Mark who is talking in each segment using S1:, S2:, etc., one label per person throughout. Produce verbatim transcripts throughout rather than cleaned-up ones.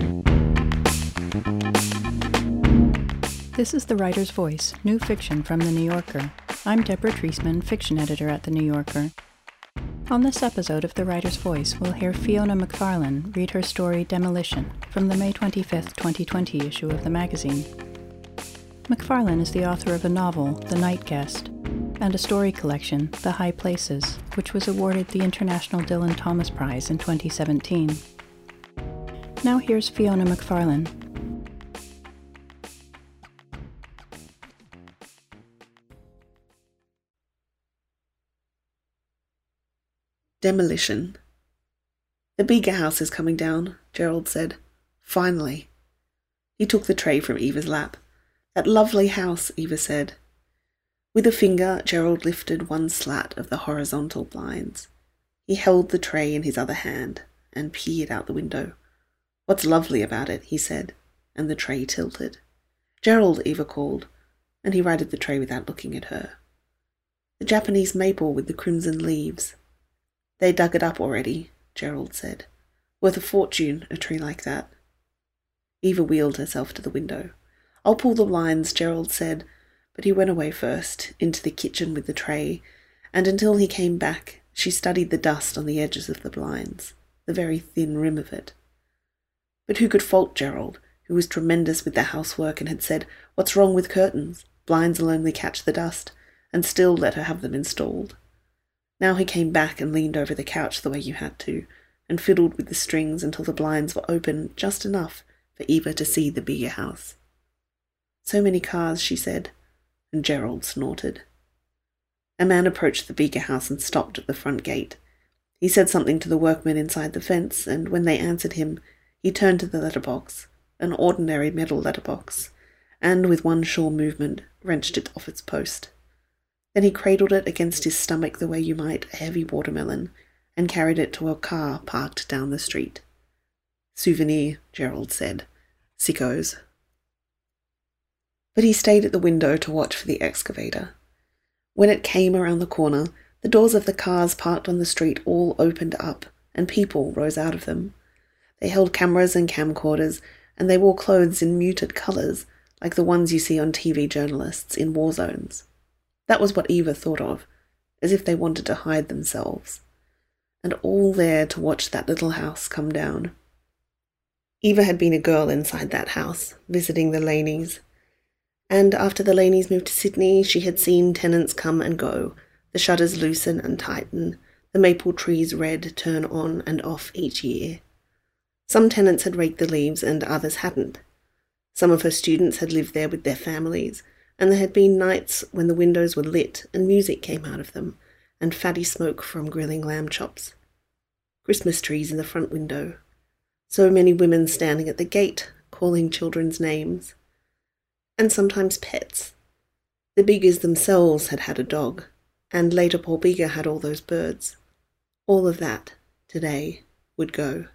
S1: This is The Writer's Voice, new fiction from The New Yorker. I'm Deborah Treisman, fiction editor at The New Yorker. On this episode of The Writer's Voice, we'll hear Fiona McFarlane read her story Demolition from the May twenty-fifth, twenty twenty issue of the magazine. McFarlane is the author of a novel, The Night Guest, and a story collection, The High Places, which was awarded the International Dylan Thomas Prize in twenty seventeen. Now here's Fiona McFarlane.
S2: Demolition. The Bega house is coming down, Gerald said. Finally. He took the tray from Eva's lap. That lovely house, Eva said. With a finger, Gerald lifted one slat of the horizontal blinds. He held the tray in his other hand and peered out the window. What's lovely about it, he said, and the tray tilted. Gerald, Eva called, and he righted the tray without looking at her. The Japanese maple with the crimson leaves. They dug it up already, Gerald said. Worth a fortune, a tree like that. Eva wheeled herself to the window. I'll pull the blinds, Gerald said, but he went away first, into the kitchen with the tray, and until he came back, she studied the dust on the edges of the blinds, the very thin rim of it. But who could fault Gerald, who was tremendous with the housework and had said, "What's wrong with curtains? Blinds will only catch the dust," and still let her have them installed. Now he came back and leaned over the couch the way you had to, and fiddled with the strings until the blinds were open just enough for Eva to see the Bega house. So many cars, she said, and Gerald snorted. A man approached the Bega house and stopped at the front gate. He said something to the workmen inside the fence, and when they answered him, he turned to the letterbox, an ordinary metal letterbox, and with one sure movement wrenched it off its post. Then he cradled it against his stomach the way you might a heavy watermelon, and carried it to a car parked down the street. Souvenir, Gerald said. Sickos. But he stayed at the window to watch for the excavator. When it came around the corner, the doors of the cars parked on the street all opened up, and people rose out of them. They held cameras and camcorders, and they wore clothes in muted colours, like the ones you see on T V journalists in war zones. That was what Eva thought of, as if they wanted to hide themselves. And all there to watch that little house come down. Eva had been a girl inside that house, visiting the Laneys. And after the Laneys moved to Sydney, she had seen tenants come and go, the shutters loosen and tighten, the maple trees red turn on and off each year. Some tenants had raked the leaves and others hadn't. Some of her students had lived there with their families, and there had been nights when the windows were lit and music came out of them, and fatty smoke from grilling lamb chops. Christmas trees in the front window. So many women standing at the gate, calling children's names. And sometimes pets. The Begas themselves had had a dog, and later Paul Bega had all those birds. All of that, today, would go.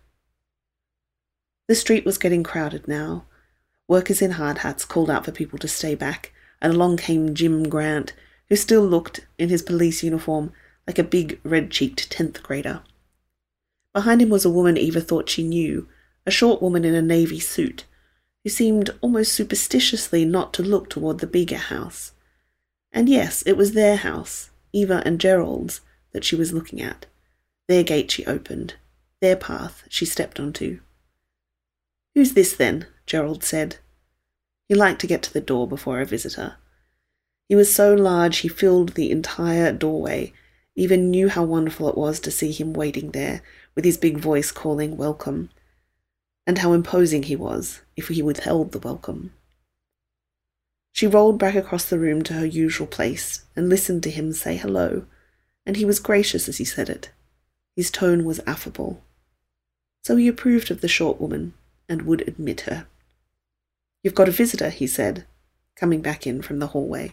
S2: The street was getting crowded now. Workers in hard hats called out for people to stay back, and along came Jim Grant, who still looked, in his police uniform, like a big, red-cheeked tenth grader. Behind him was a woman Eva thought she knew, a short woman in a navy suit, who seemed almost superstitiously not to look toward the Bega house. And yes, it was their house, Eva and Gerald's, that she was looking at. Their gate she opened, their path she stepped onto. "Who's this, then?" Gerald said. He liked to get to the door before a visitor. He was so large he filled the entire doorway, even knew how wonderful it was to see him waiting there, with his big voice calling welcome, and how imposing he was if he withheld the welcome. She rolled back across the room to her usual place and listened to him say hello, and he was gracious as he said it. His tone was affable. So he approved of the short woman and would admit her. "You've got a visitor," he said, coming back in from the hallway.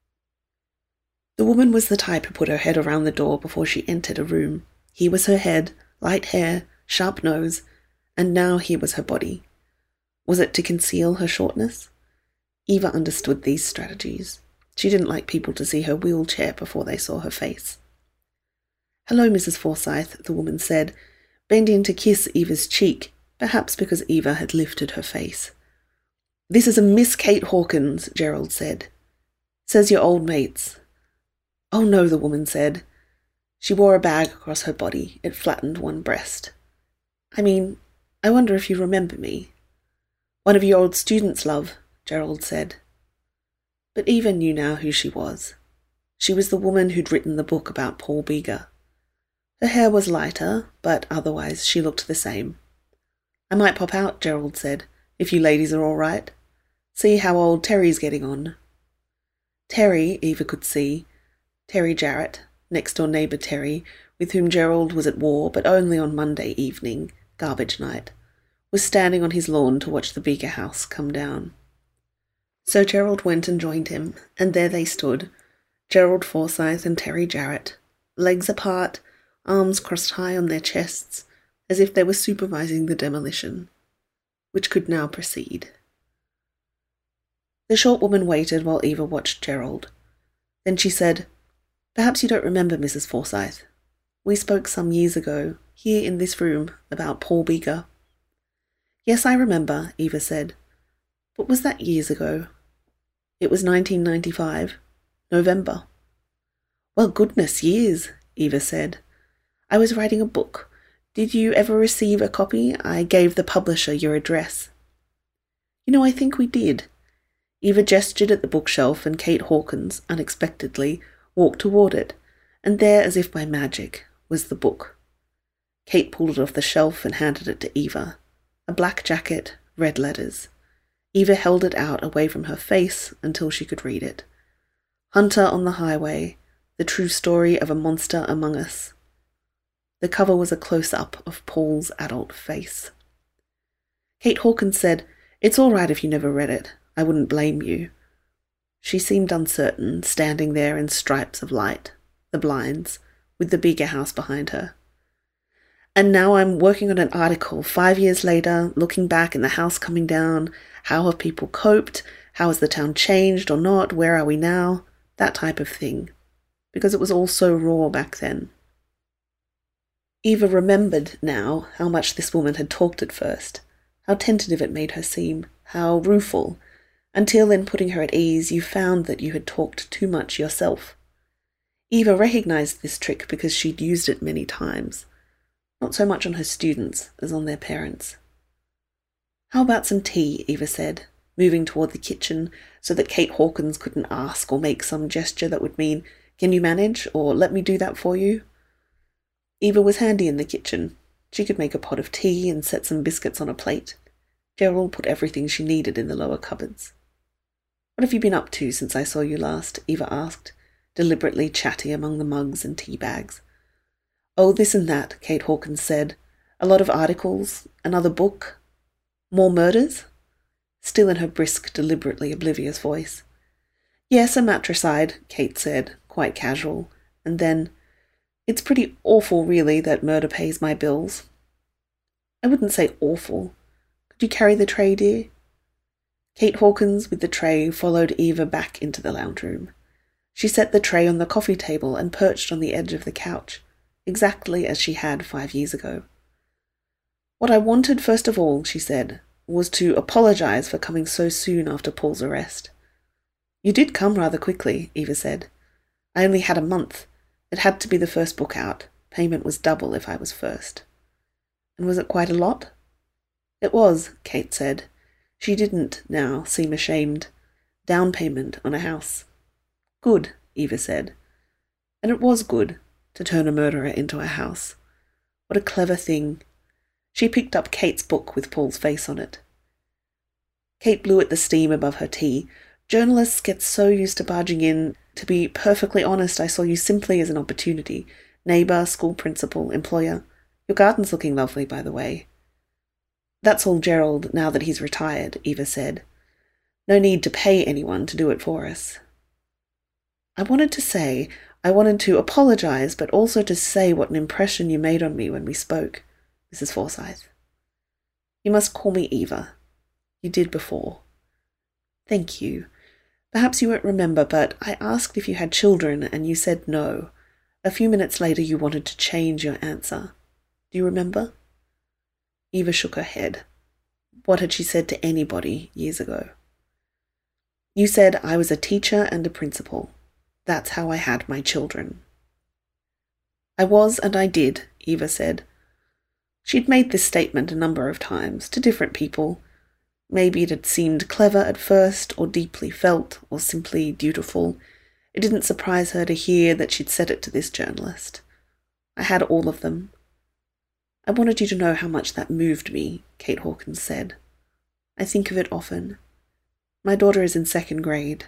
S2: The woman was the type who put her head around the door before she entered a room. Here was her head, light hair, sharp nose, and now here was her body. Was it to conceal her shortness? Eva understood these strategies. She didn't like people to see her wheelchair before they saw her face. "Hello, Missus Forsyth," the woman said, bending to kiss Eva's cheek, perhaps because Eva had lifted her face. "This is a Miss Kate Hawkins," Gerald said. "Says your old mates." "Oh no," the woman said. She wore a bag across her body. It flattened one breast. "I mean, I wonder if you remember me." "One of your old students, love," Gerald said. But Eva knew now who she was. She was the woman who'd written the book about Paul Beeger. Her hair was lighter, but otherwise she looked the same. "I might pop out," Gerald said, "if you ladies are all right. See how old Terry's getting on." Terry, Eva could see, Terry Jarrett, next-door neighbour Terry, with whom Gerald was at war but only on Monday evening, garbage night, was standing on his lawn to watch the Beeger house come down. So Gerald went and joined him, and there they stood, Gerald Forsyth and Terry Jarrett, legs apart, arms crossed high on their chests, as if they were supervising the demolition, which could now proceed. The short woman waited while Eva watched Gerald. Then she said, "Perhaps you don't remember, Missus Forsyth. We spoke some years ago, here in this room, about Paul Beeger." "Yes, I remember," Eva said. "But was that years ago?" "It was nineteen ninety-five, November." "Well, goodness, years," Eva said. "I was writing a book. Did you ever receive a copy? I gave the publisher your address." "You know, I think we did." Eva gestured at the bookshelf, and Kate Hawkins, unexpectedly, walked toward it, and there, as if by magic, was the book. Kate pulled it off the shelf and handed it to Eva. A black jacket, red letters. Eva held it out away from her face until she could read it. "Hunter on the Highway, the true story of a monster among us." The cover was a close-up of Paul's adult face. Kate Hawkins said, "It's all right if you never read it. I wouldn't blame you." She seemed uncertain, standing there in stripes of light, the blinds, with the Beeger house behind her. "And now I'm working on an article, five years later, looking back in the house coming down. How have people coped? How has the town changed or not? Where are we now?" That type of thing. Because it was all so raw back then. Eva remembered now how much this woman had talked at first, how tentative it made her seem, how rueful, until in putting her at ease you found that you had talked too much yourself. Eva recognized this trick because she'd used it many times, not so much on her students as on their parents. "How about some tea?" Eva said, moving toward the kitchen so that Kate Hawkins couldn't ask or make some gesture that would mean, "Can you manage?" or "Let me do that for you." Eva was handy in the kitchen. She could make a pot of tea and set some biscuits on a plate. Gerald put everything she needed in the lower cupboards. "What have you been up to since I saw you last?" Eva asked, deliberately chatty among the mugs and tea bags. "Oh, this and that," Kate Hawkins said. "A lot of articles, another book. More murders?" Still in her brisk, deliberately oblivious voice. "Yes, a matricide," Kate said, quite casual, and then, "It's pretty awful, really, that murder pays my bills." "I wouldn't say awful. Could you carry the tray, dear?" Kate Hawkins, with the tray, followed Eva back into the lounge room. She set the tray on the coffee table and perched on the edge of the couch, exactly as she had five years ago. "What I wanted first of all," she said, "was to apologize for coming so soon after Paul's arrest." "You did come rather quickly," Eva said. "I only had a month. It had to be the first book out. Payment was double if I was first." "And was it quite a lot?" "It was," Kate said. She didn't, now, seem ashamed. "Down payment on a house." "Good," Eva said. And it was good, to turn a murderer into a house. What a clever thing. She picked up Kate's book with Paul's face on it. Kate blew at the steam above her tea. "Journalists get so used to barging in. To be perfectly honest, I saw you simply as an opportunity. Neighbour, school principal, employer. Your garden's looking lovely, by the way." "That's all Gerald, now that he's retired," Eva said. "No need to pay anyone to do it for us." "I wanted to say, I wanted to apologize, but also to say what an impression you made on me when we spoke, Missus Forsyth." "You must call me Eva. You did before." "Thank you. Perhaps you won't remember, but I asked if you had children, and you said no. A few minutes later you wanted to change your answer. Do you remember?" Eva shook her head. What had she said to anybody years ago? You said I was a teacher and a principal. That's how I had my children. I was and I did, Eva said. She'd made this statement a number of times, to different people. Maybe it had seemed clever at first, or deeply felt, or simply dutiful. It didn't surprise her to hear that she'd said it to this journalist. I had all of them. I wanted you to know how much that moved me, Kate Hawkins said. I think of it often. My daughter is in second grade.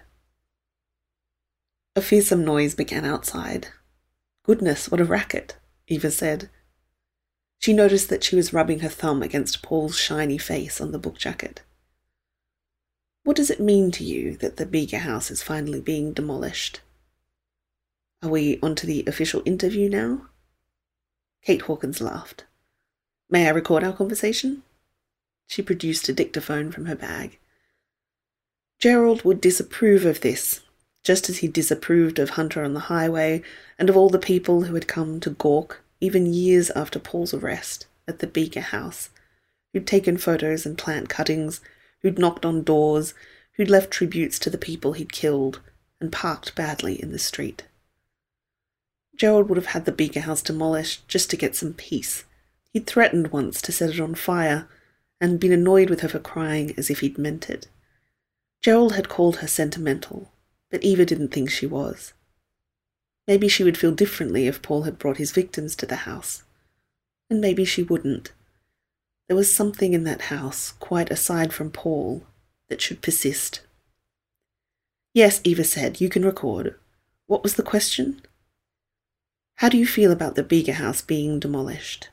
S2: A fearsome noise began outside. Goodness, what a racket, Eva said. She noticed that she was rubbing her thumb against Paul's shiny face on the book jacket. What does it mean to you that the Bieger house is finally being demolished? Are we on to the official interview now? Kate Hawkins laughed. May I record our conversation? She produced a dictaphone from her bag. Gerald would disapprove of this, just as he disapproved of Hunter on the Highway and of all the people who had come to gawk, even years after Paul's arrest, at the Bieger house, who'd taken photos and plant cuttings, who'd knocked on doors, who'd left tributes to the people he'd killed, and parked badly in the street. Gerald would have had the Bieger house demolished just to get some peace. He'd threatened once to set it on fire, and been annoyed with her for crying as if he'd meant it. Gerald had called her sentimental, but Eva didn't think she was. Maybe she would feel differently if Paul had brought his victims to the house. And maybe she wouldn't. There was something in that house, quite aside from Paul, that should persist. Yes, Eva said, you can record. What was the question? How do you feel about the Bieger house being demolished?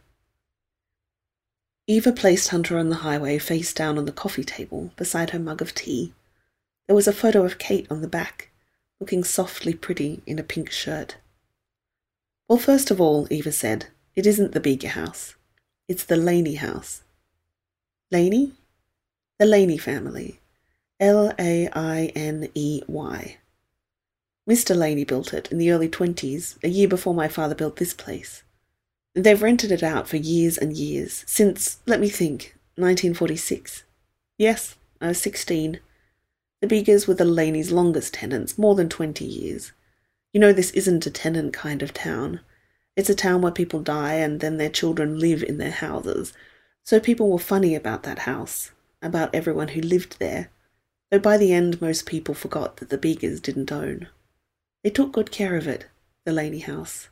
S2: Eva placed Hunter on the Highway face down on the coffee table beside her mug of tea. There was a photo of Kate on the back, looking softly pretty in a pink shirt. Well, first of all, Eva said, it isn't the Bieger house. It's the Laney house. Laney? The Laney family. L A I N E Y. Mister Laney built it in the early twenties, a year before my father built this place. They've rented it out for years and years, since, let me think, nineteen forty-six. Yes, I was sixteen. The Biegers were the Laneys' longest tenants, more than twenty years. You know, this isn't a tenant kind of town. It's a town where people die and then their children live in their houses. So people were funny about that house, about everyone who lived there, though by the end most people forgot that the Biegers didn't own. They took good care of it, the Laney house.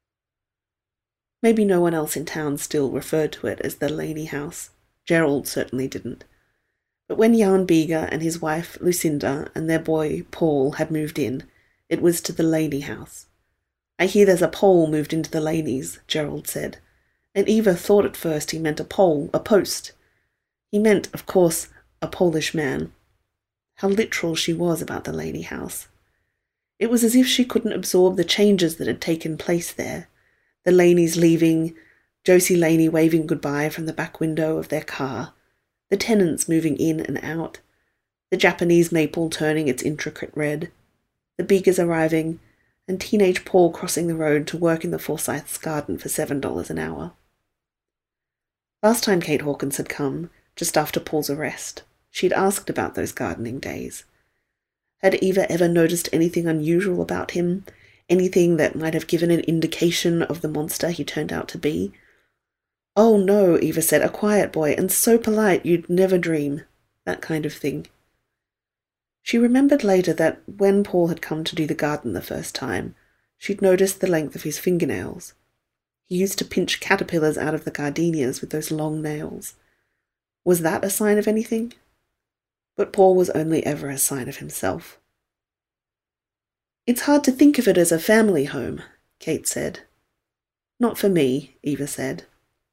S2: Maybe no one else in town still referred to it as the Laney house. Gerald certainly didn't. But when Jan Bieger and his wife Lucinda and their boy Paul had moved in, it was to the Laney house. I hear there's a Pole moved into the Laneys, Gerald said, and Eva thought at first he meant a pole, a post. He meant, of course, a Polish man. How literal she was about the Laney house. It was as if she couldn't absorb the changes that had taken place there. The Laneys leaving, Josie Laney waving goodbye from the back window of their car, the tenants moving in and out, the Japanese maple turning its intricate red, the Biegers arriving, and teenage Paul crossing the road to work in the Forsyths' garden for seven dollars an hour. Last time Kate Hawkins had come, just after Paul's arrest, she'd asked about those gardening days. Had Eva ever noticed anything unusual about him, anything that might have given an indication of the monster he turned out to be? Oh no, Eva said, a quiet boy, and so polite you'd never dream. That kind of thing. She remembered later that when Paul had come to do the garden the first time, she'd noticed the length of his fingernails. He used to pinch caterpillars out of the gardenias with those long nails. Was that a sign of anything? But Paul was only ever a sign of himself. It's hard to think of it as a family home, Kate said. Not for me, Eva said.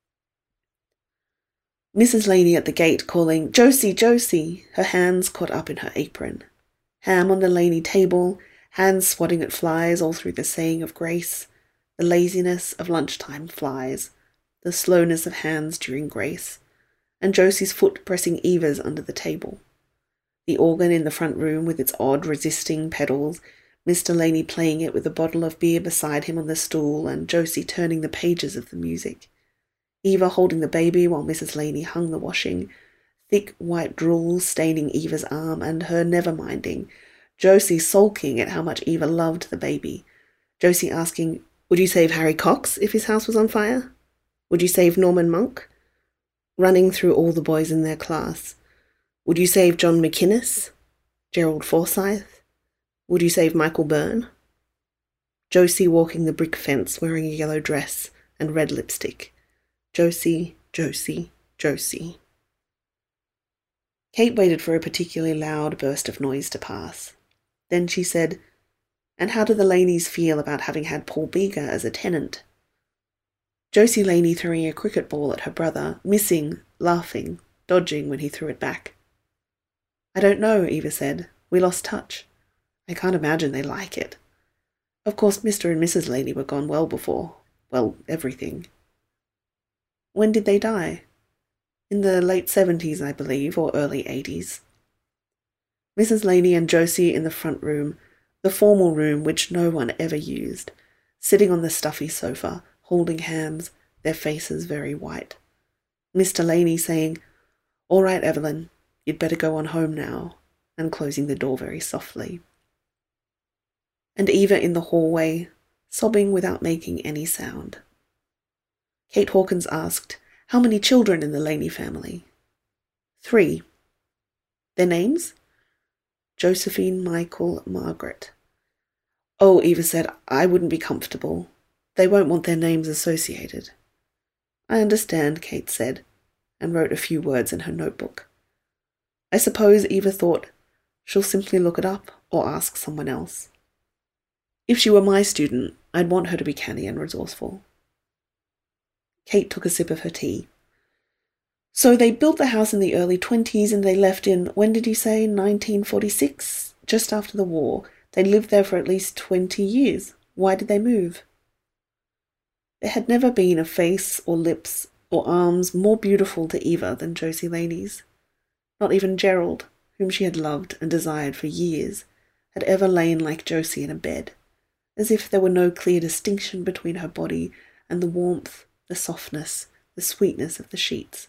S2: Missus Laney at the gate calling, Josie, Josie, her hands caught up in her apron. Ham on the Laney table, hands swatting at flies all through the saying of grace, the laziness of lunchtime flies, the slowness of hands during grace, and Josie's foot pressing Eva's under the table. The organ in the front room with its odd resisting pedals, Mister Laney playing it with a bottle of beer beside him on the stool, and Josie turning the pages of the music. Eva holding the baby while Missus Laney hung the washing, thick white drool staining Eva's arm and her never minding, Josie sulking at how much Eva loved the baby, Josie asking, would you save Harry Cox if his house was on fire? Would you save Norman Monk? Running through all the boys in their class. Would you save John McInnes? Gerald Forsyth? Would you save Michael Byrne? Josie walking the brick fence wearing a yellow dress and red lipstick. Josie, Josie, Josie. Kate waited for a particularly loud burst of noise to pass. Then she said, and how do the Laneys feel about having had Paul Beeger as a tenant? Josie Laney throwing a cricket ball at her brother, missing, laughing, dodging when he threw it back. I don't know, Eva said. We lost touch. I can't imagine they like it. Of course, Mister and Missus Laney were gone well before, well, everything. When did they die? In the late seventies, I believe, or early eighties. Missus Laney and Josie in the front room, the formal room which no one ever used, sitting on the stuffy sofa, holding hands, their faces very white. Mister Laney saying, all right, Evelyn, you'd better go on home now, and closing the door very softly. And Eva in the hallway, sobbing without making any sound. Kate Hawkins asked, how many children in the Laney family? Three. Their names? Josephine, Michael, Margaret. Oh, Eva said, I wouldn't be comfortable. They won't want their names associated. I understand, Kate said, and wrote a few words in her notebook. I suppose Eva thought, she'll simply look it up or ask someone else. If she were my student, I'd want her to be canny and resourceful. Kate took a sip of her tea. So they built the house in the early twenties and they left in, when did you say, nineteen forty-six? Just after the war. They lived there for at least twenty years. Why did they move? There had never been a face or lips or arms more beautiful to Eva than Josie Laney's. Not even Gerald, whom she had loved and desired for years, had ever lain like Josie in a bed, as if there were no clear distinction between her body and the warmth, the softness, the sweetness of the sheets.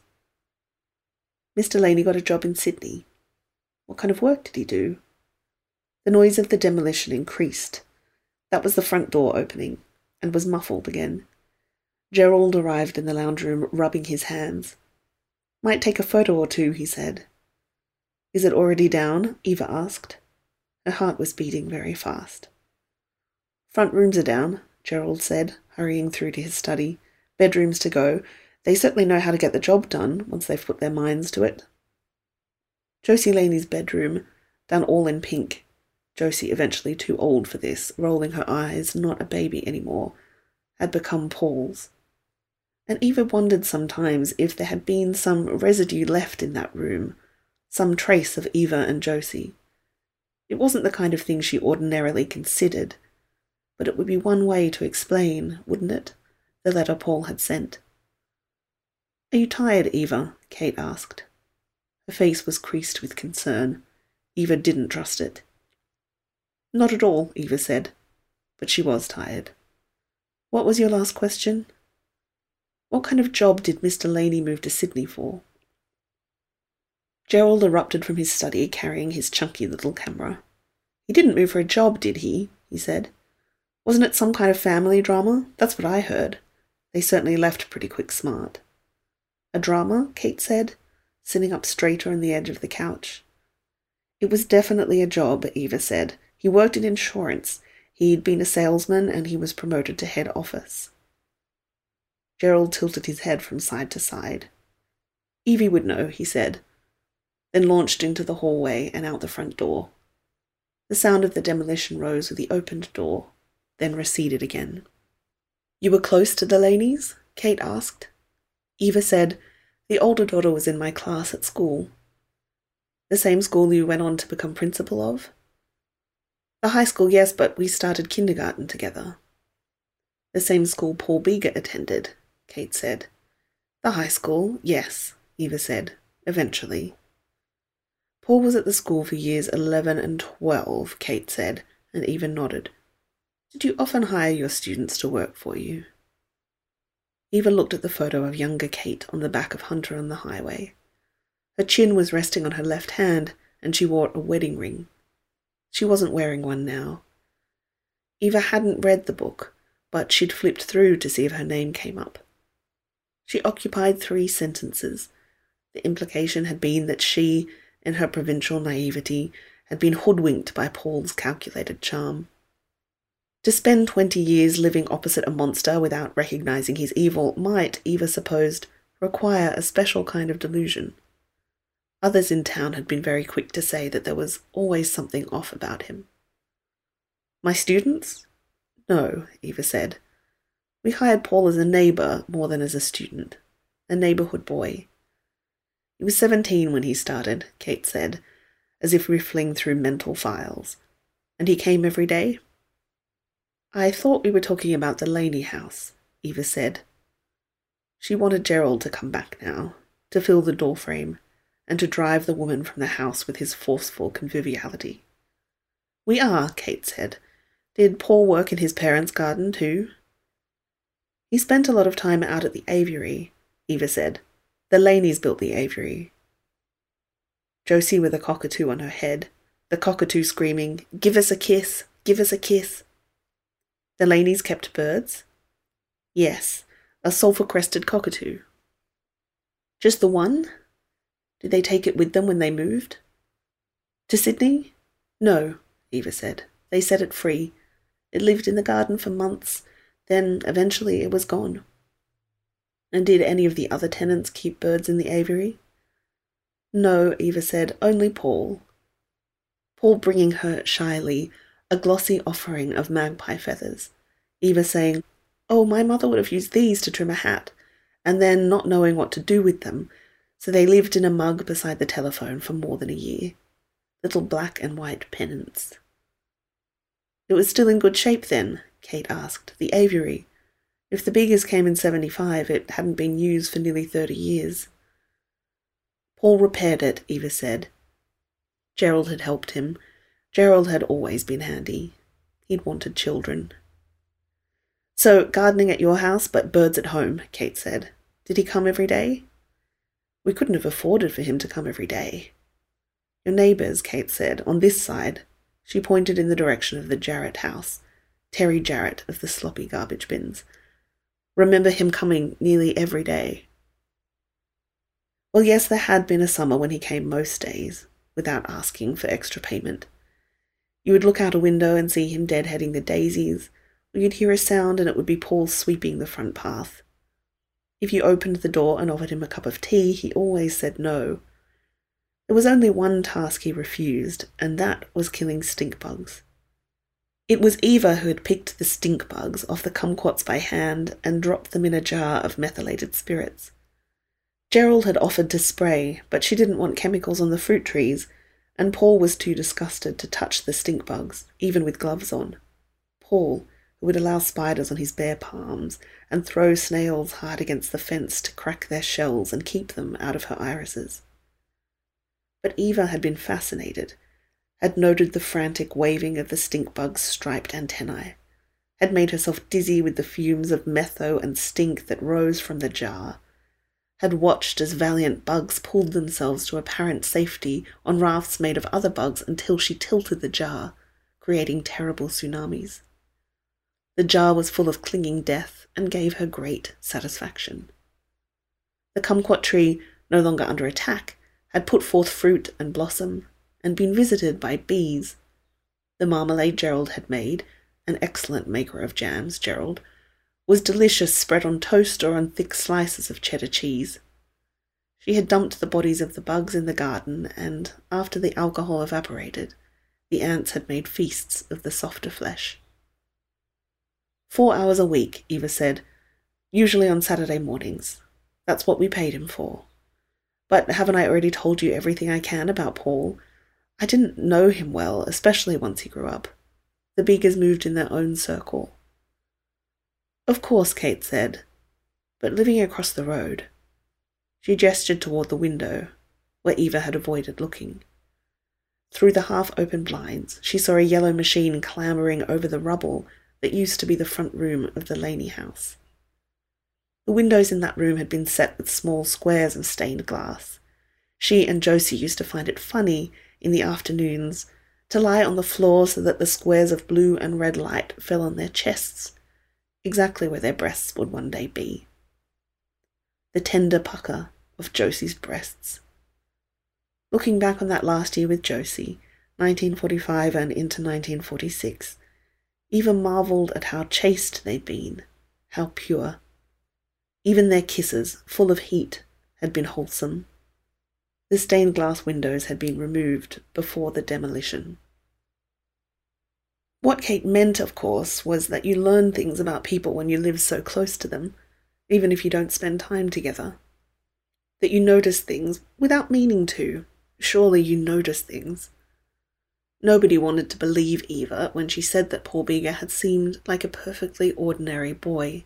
S2: Mister Laney got a job in Sydney. What kind of work did he do? The noise of the demolition increased. That was the front door opening, and was muffled again. Gerald arrived in the lounge room, rubbing his hands. Might take a photo or two, he said. Is it already down? Eva asked. Her heart was beating very fast. Front rooms are down, Gerald said, hurrying through to his study. Bedrooms to go. They certainly know how to get the job done, once they've put their minds to it. Josie Laney's bedroom, done all in pink. Josie, eventually too old for this, rolling her eyes, not a baby anymore, had become Paul's. And Eva wondered sometimes if there had been some residue left in that room, some trace of Eva and Josie. It wasn't the kind of thing she ordinarily considered, but it would be one way to explain, wouldn't it, the letter Paul had sent. Are you tired, Eva? Kate asked. Her face was creased with concern. Eva didn't trust it. Not at all, Eva said, but she was tired. What was your last question? What kind of job did Mister Laney move to Sydney for? Gerald erupted from his study, carrying his chunky little camera. He didn't move for a job, did he? He said. Wasn't it some kind of family drama? That's what I heard. They certainly left pretty quick smart. A drama? Kate said, sitting up straighter on the edge of the couch. It was definitely a job, Eva said. He worked in insurance. He'd been a salesman and he was promoted to head office. Gerald tilted his head from side to side. Evie would know, he said, then launched into the hallway and out the front door. The sound of the demolition rose with the opened door, then receded again. You were close to the Laneys? Kate asked. Eva said, the older daughter was in my class at school. The same school you went on to become principal of? The high school, yes, but we started kindergarten together. The same school Paul Beeger attended, Kate said. The high school, yes, Eva said, eventually. Paul was at the school for years eleven and twelve, Kate said, and Eva nodded. Did you often hire your students to work for you? Eva looked at the photo of younger Kate on the back of Hunter on the highway. Her chin was resting on her left hand, and she wore a wedding ring. She wasn't wearing one now. Eva hadn't read the book, but she'd flipped through to see if her name came up. She occupied three sentences. The implication had been that she, in her provincial naivety, had been hoodwinked by Paul's calculated charm. To spend twenty years living opposite a monster without recognizing his evil might, Eva supposed, require a special kind of delusion. Others in town had been very quick to say that there was always something off about him. My students? No, Eva said. We hired Paul as a neighbour more than as a student, a neighbourhood boy. He was seventeen when he started, Kate said, as if riffling through mental files. And he came every day? I thought we were talking about the Laney house, Eva said. She wanted Gerald to come back now, to fill the doorframe, and to drive the woman from the house with his forceful conviviality. We are, Kate said. Did Paul work in his parents' garden too? He spent a lot of time out at the aviary, Eva said. The Laneys built the aviary. Josie with a cockatoo on her head, the cockatoo screaming, Give us a kiss, give us a kiss. The Laneys kept birds? Yes, a sulphur-crested cockatoo. Just the one? Did they take it with them when they moved? To Sydney? No, Eva said. They set it free. It lived in the garden for months. Then, eventually, it was gone. And did any of the other tenants keep birds in the aviary? No, Eva said, only Paul. Paul bringing her, shyly, a glossy offering of magpie feathers. Eva saying, Oh, my mother would have used these to trim a hat, and then not knowing what to do with them, so they lived in a mug beside the telephone for more than a year. Little black and white pennants. It was still in good shape then, Kate asked, the aviary. If the Biggers came in seventy-five, it hadn't been used for nearly thirty years. Paul repaired it, Eva said. Gerald had helped him. Gerald had always been handy. He'd wanted children. So, gardening at your house, but birds at home, Kate said. Did he come every day? We couldn't have afforded for him to come every day. Your neighbours, Kate said, on this side. She pointed in the direction of the Jarrett house, Terry Jarrett of the sloppy garbage bins. Remember him coming nearly every day. Well, yes, there had been a summer when he came most days, without asking for extra payment. You would look out a window and see him deadheading the daisies, or you'd hear a sound and it would be Paul sweeping the front path. If you opened the door and offered him a cup of tea, he always said no. There was only one task he refused, and that was killing stink bugs. It was Eva who had picked the stink bugs off the kumquats by hand and dropped them in a jar of methylated spirits. Gerald had offered to spray, but she didn't want chemicals on the fruit trees, and Paul was too disgusted to touch the stink bugs, even with gloves on. Paul, who would allow spiders on his bare palms and throw snails hard against the fence to crack their shells and keep them out of her irises. But Eva had been fascinated, had noted the frantic waving of the stink bug's striped antennae, had made herself dizzy with the fumes of metho and stink that rose from the jar, had watched as valiant bugs pulled themselves to apparent safety on rafts made of other bugs until she tilted the jar, creating terrible tsunamis. The jar was full of clinging death and gave her great satisfaction. The kumquat tree, no longer under attack, had put forth fruit and blossom, and been visited by bees. The marmalade Gerald had made, an excellent maker of jams, Gerald, was delicious spread on toast or on thick slices of cheddar cheese. She had dumped the bodies of the bugs in the garden, and, after the alcohol evaporated, the ants had made feasts of the softer flesh. Four hours a week, Eva said, usually on Saturday mornings. That's what we paid him for. But haven't I already told you everything I can about Paul? I didn't know him well, especially once he grew up. The Biggers moved in their own circle. Of course, Kate said, but living across the road. She gestured toward the window, where Eva had avoided looking. Through the half-open blinds, she saw a yellow machine clambering over the rubble that used to be the front room of the Laney house. The windows in that room had been set with small squares of stained glass. She and Josie used to find it funny, in the afternoons, to lie on the floor so that the squares of blue and red light fell on their chests, exactly where their breasts would one day be. The tender pucker of Josie's breasts. Looking back on that last year with Josie, nineteen forty-five and into nineteen forty-six, Eva marvelled at how chaste they'd been, how pure. Even their kisses, full of heat, had been wholesome. The stained glass windows had been removed before the demolition. What Kate meant, of course, was that you learn things about people when you live so close to them, even if you don't spend time together. That you notice things without meaning to. Surely you notice things. Nobody wanted to believe Eva when she said that Paul Bega had seemed like a perfectly ordinary boy.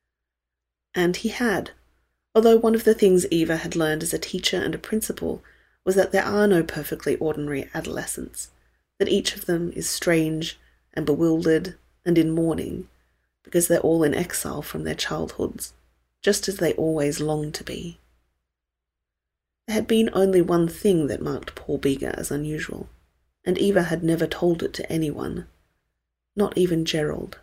S2: And he had, although one of the things Eva had learned as a teacher and a principal was that there are no perfectly ordinary adolescents, that each of them is strange and bewildered and in mourning, because they're all in exile from their childhoods, just as they always long to be. There had been only one thing that marked Paul Bega as unusual, and Eva had never told it to anyone, not even Gerald.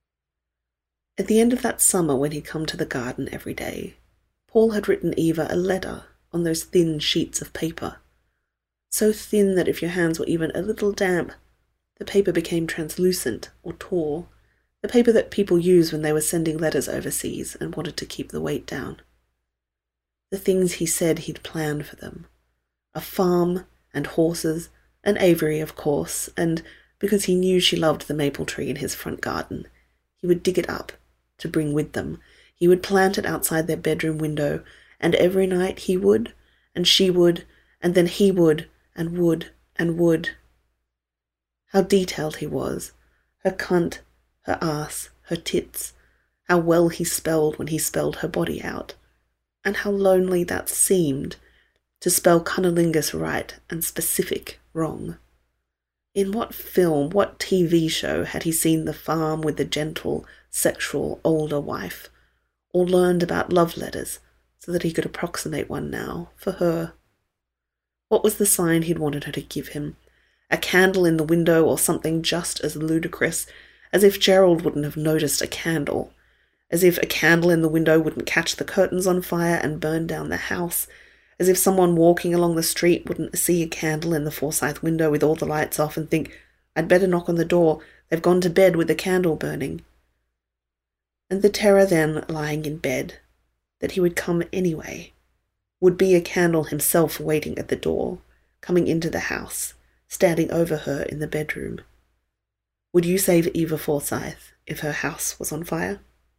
S2: At the end of that summer when he'd come to the garden every day, Paul had written Eva a letter on those thin sheets of paper, so thin that if your hands were even a little damp, the paper became translucent or tore, the paper that people use when they were sending letters overseas and wanted to keep the weight down. The things he said he'd planned for them. A farm and horses, an aviary, of course, and because he knew she loved the maple tree in his front garden, he would dig it up to bring with them. He would plant it outside their bedroom window, and every night he would, and she would, and then he would, and would, and would. How detailed he was. Her cunt, her ass, her tits. How well he spelled when he spelled her body out. And how lonely that seemed, to spell cunnilingus right and specific wrong. In what film, what T V show had he seen the farm with the gentle, sexual, older wife, or learned about love letters so that he could approximate one now, for her? What was the sign he'd wanted her to give him? A candle in the window or something just as ludicrous, as if Gerald wouldn't have noticed a candle, as if a candle in the window wouldn't catch the curtains on fire and burn down the house, as if someone walking along the street wouldn't see a candle in the Forsyth window with all the lights off and think, I'd better knock on the door, they've gone to bed with the candle burning. And the terror then, lying in bed, that he would come anyway, would be a candle himself waiting at the door, coming into the house, standing over her in the bedroom. Would you save Eva Forsyth if her house was on fire?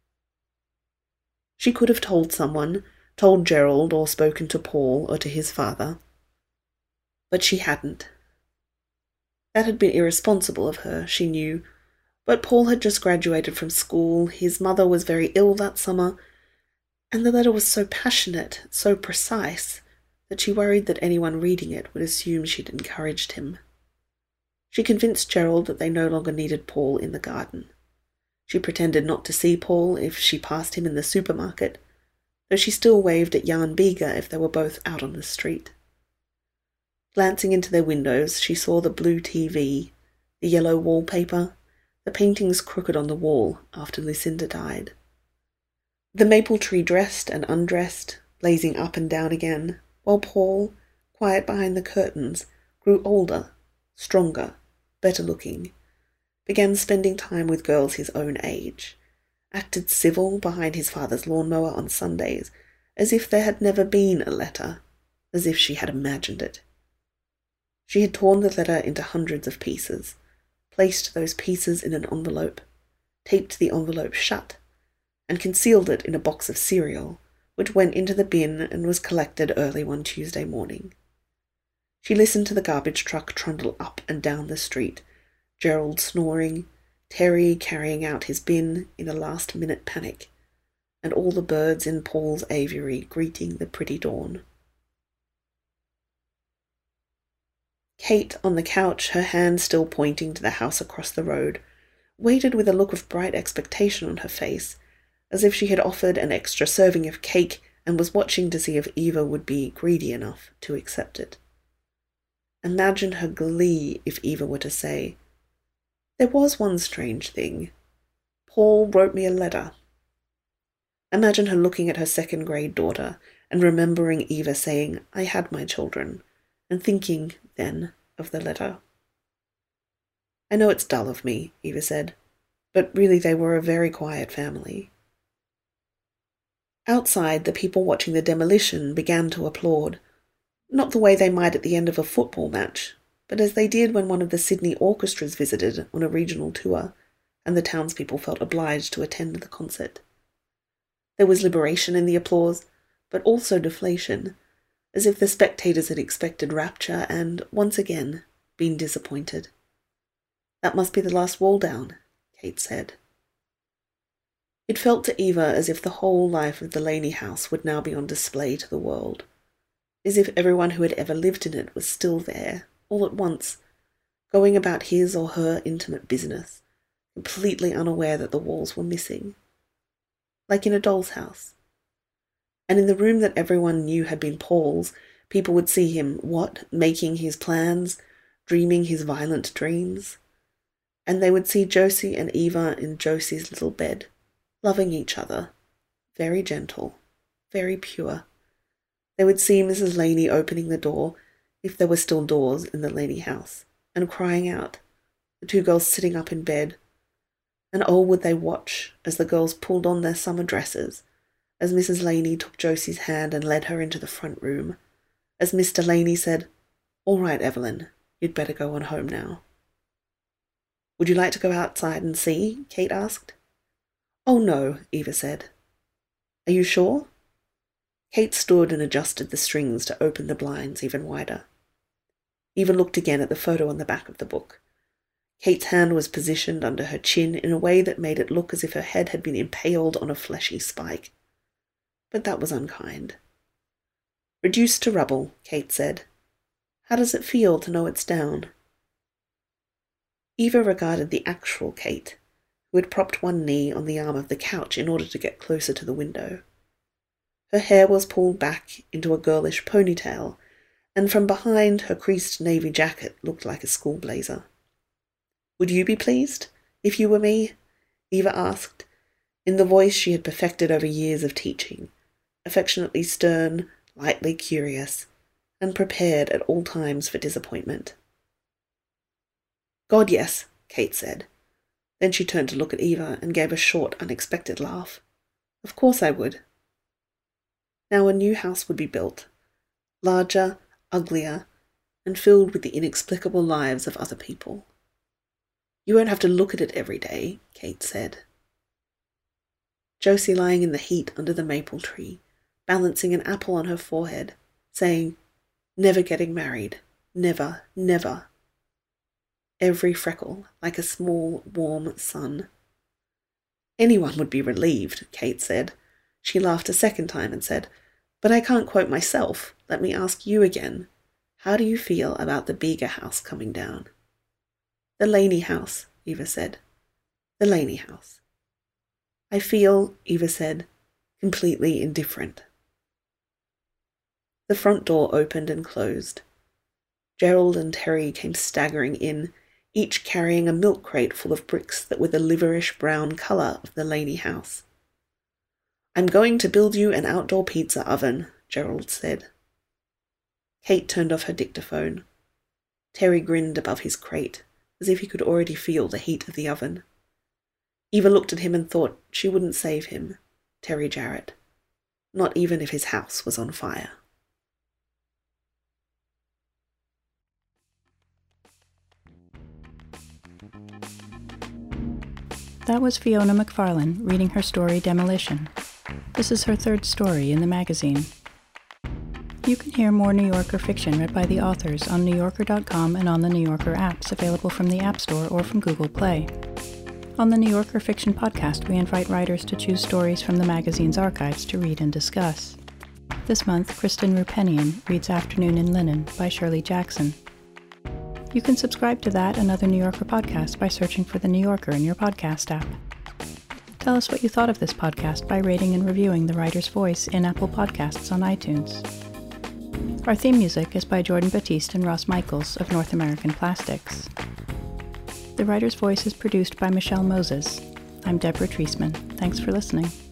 S2: She could have told someone, told Gerald or spoken to Paul or to his father. But she hadn't. That had been irresponsible of her, she knew, but Paul had just graduated from school, his mother was very ill that summer, and the letter was so passionate, so precise, that she worried that anyone reading it would assume she'd encouraged him. She convinced Gerald that they no longer needed Paul in the garden. She pretended not to see Paul if she passed him in the supermarket, though she still waved at Jan Bega if they were both out on the street. Glancing into their windows, she saw the blue T V, the yellow wallpaper, the paintings crooked on the wall after Lucinda died. The maple tree dressed and undressed, blazing up and down again, while Paul, quiet behind the curtains, grew older, stronger, better looking, began spending time with girls his own age, acted civil behind his father's lawnmower on Sundays, as if there had never been a letter, as if she had imagined it. She had torn the letter into hundreds of pieces, placed those pieces in an envelope, taped the envelope shut, and concealed it in a box of cereal, which went into the bin and was collected early one Tuesday morning. She listened to the garbage truck trundle up and down the street, Gerald snoring, Terry carrying out his bin in a last-minute panic, and all the birds in Paul's aviary greeting the pretty dawn. Kate, on the couch, her hand still pointing to the house across the road, waited with a look of bright expectation on her face, as if she had offered an extra serving of cake and was watching to see if Eva would be greedy enough to accept it. Imagine her glee if Eva were to say, "There was one strange thing. Paul wrote me a letter." Imagine her looking at her second grade daughter and remembering Eva saying, "I had my children," and thinking, then, of the letter. "I know it's dull of me," Eva said, "but really they were a very quiet family." Outside, the people watching the demolition began to applaud, not the way they might at the end of a football match, but as they did when one of the Sydney orchestras visited on a regional tour, and the townspeople felt obliged to attend the concert. There was liberation in the applause, but also deflation, as if the spectators had expected rapture and, once again, been disappointed. "That must be the last wall down," Kate said. It felt to Eva as if the whole life of the Laney house would now be on display to the world, as if everyone who had ever lived in it was still there, all at once, going about his or her intimate business, completely unaware that the walls were missing. Like in a doll's house. And in the room that everyone knew had been Paul's, people would see him, what, making his plans, dreaming his violent dreams. And they would see Josie and Eva in Josie's little bed, loving each other, very gentle, very pure. They would see Missus Laney opening the door, if there were still doors in the Laney house, and crying out, the two girls sitting up in bed. And oh, would they watch as the girls pulled on their summer dresses, as Missus Laney took Josie's hand and led her into the front room, as Mister Laney said, "All right, Evelyn, you'd better go on home now." "Would you like to go outside and see?" Kate asked. "Oh no," Eva said. "Are you sure?" Kate stood and adjusted the strings to open the blinds even wider. Eva looked again at the photo on the back of the book. Kate's hand was positioned under her chin in a way that made it look as if her head had been impaled on a fleshy spike. But that was unkind. "Reduced to rubble," Kate said. "How does it feel to know it's down?" Eva regarded the actual Kate, who had propped one knee on the arm of the couch in order to get closer to the window. Her hair was pulled back into a girlish ponytail, and from behind her creased navy jacket looked like a school blazer. "Would you be pleased, if you were me?" Eva asked, in the voice she had perfected over years of teaching, affectionately stern, lightly curious, and prepared at all times for disappointment. "God, yes," Kate said. Then she turned to look at Eva and gave a short, unexpected laugh. "Of course I would." Now a new house would be built, larger, uglier, and filled with the inexplicable lives of other people. "You won't have to look at it every day," Kate said. Josie lying in the heat under the maple tree, balancing an apple on her forehead, saying, "Never getting married, never, never." Every freckle like a small, warm sun. "Anyone would be relieved," Kate said. She laughed a second time and said, "But I can't quote myself. Let me ask you again. How do you feel about the Bega house coming down?" "The Laney house," Eva said. "The Laney house." "I feel," Eva said, "completely indifferent." The front door opened and closed. Gerald and Terry came staggering in, each carrying a milk crate full of bricks that were the liverish brown colour of the Laney house. "I'm going to build you an outdoor pizza oven," Gerald said. Kate turned off her dictaphone. Terry grinned above his crate, as if he could already feel the heat of the oven. Eva looked at him and thought she wouldn't save him, Terry Jarrett, not even if his house was on fire.
S1: That was Fiona McFarlane reading her story Demolition. This is her third story in the magazine. You can hear more New Yorker fiction read by the authors on New Yorker dot com and on the New Yorker apps available from the App Store or from Google Play. On the New Yorker Fiction Podcast, we invite writers to choose stories from the magazine's archives to read and discuss. This month, Kristen Rupenian reads Afternoon in Linen by Shirley Jackson. You can subscribe to that and other New Yorker podcasts by searching for The New Yorker in your podcast app. Tell us what you thought of this podcast by rating and reviewing The Writer's Voice in Apple Podcasts on iTunes. Our theme music is by Jordan Batiste and Ross Michaels of North American Plastics. The Writer's Voice is produced by Michelle Moses. I'm Deborah Treisman. Thanks for listening.